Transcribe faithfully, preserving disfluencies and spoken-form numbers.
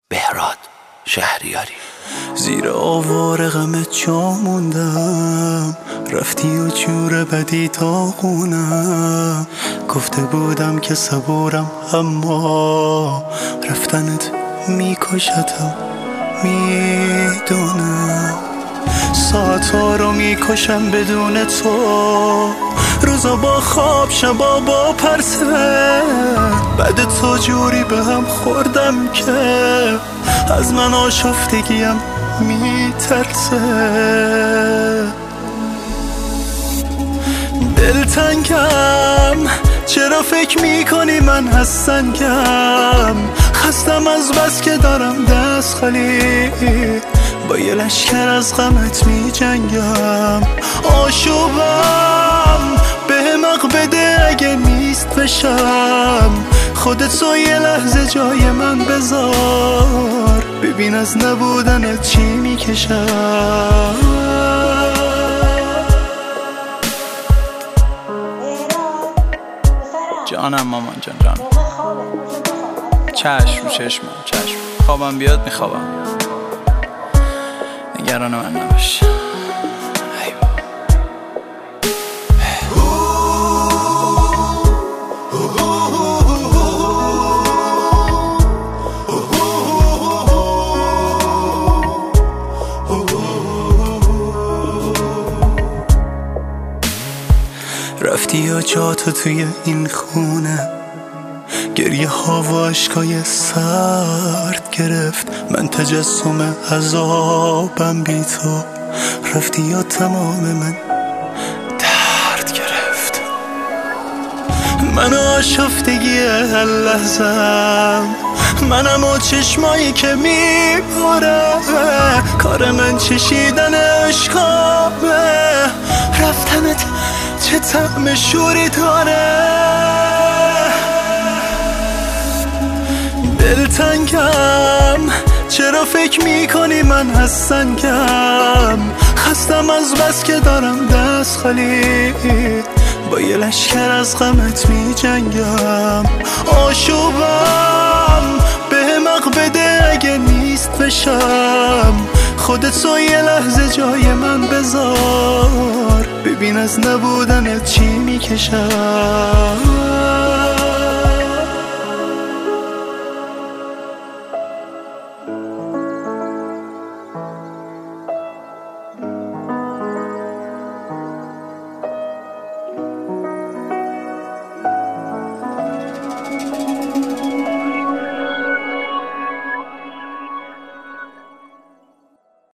بهراد شهریاری. زیر آوار غمت جا موندم، رفتی و جور بدی داغونم. گفته بودم که صبورم اما رفتنت میکشتم میدونم. ساعتها رو میکشم بدون تو، روزا با خواب شبا با پرسه. بعد تو جوری به هم خوردم که از من آشفتگیم میترسه. دلتنگم چرا فکر میکنی من هستنگم؟ خستم از بس که دارم دست خالی، با یه لشکر از غمت می جنگم. آشوبم به حمق بده اگه نیست بشم، خودت رو یه لحظه جای من بذار، ببین از نبودنت چی می کشم. جانم مامان جان جان. چشم رو چشمم، چشم. خوابم بیاد میخوابم، نگران من نباش. رفتی یا جاتو توی این خونه، گریه ها و عشقای سرد گرفت. من تجسم عذابم بی تو، رفتی یا تمام من درد گرفت. من آشفتگی هر لحظم، منم و چشمایی که میباره. کار من چشیدن عشقامه، رفتنت چه طعم شوری داره. دلتنگم چرا فکر میکنی من هستنگم؟ خستم از بس که دارم دست خالی، با یه لشکر از غمت می جنگم. آشوبم به حمق بده اگه نیست بشم، خودت رو یه لحظه جای من بذار، ببین از نبودنت چی می کشم.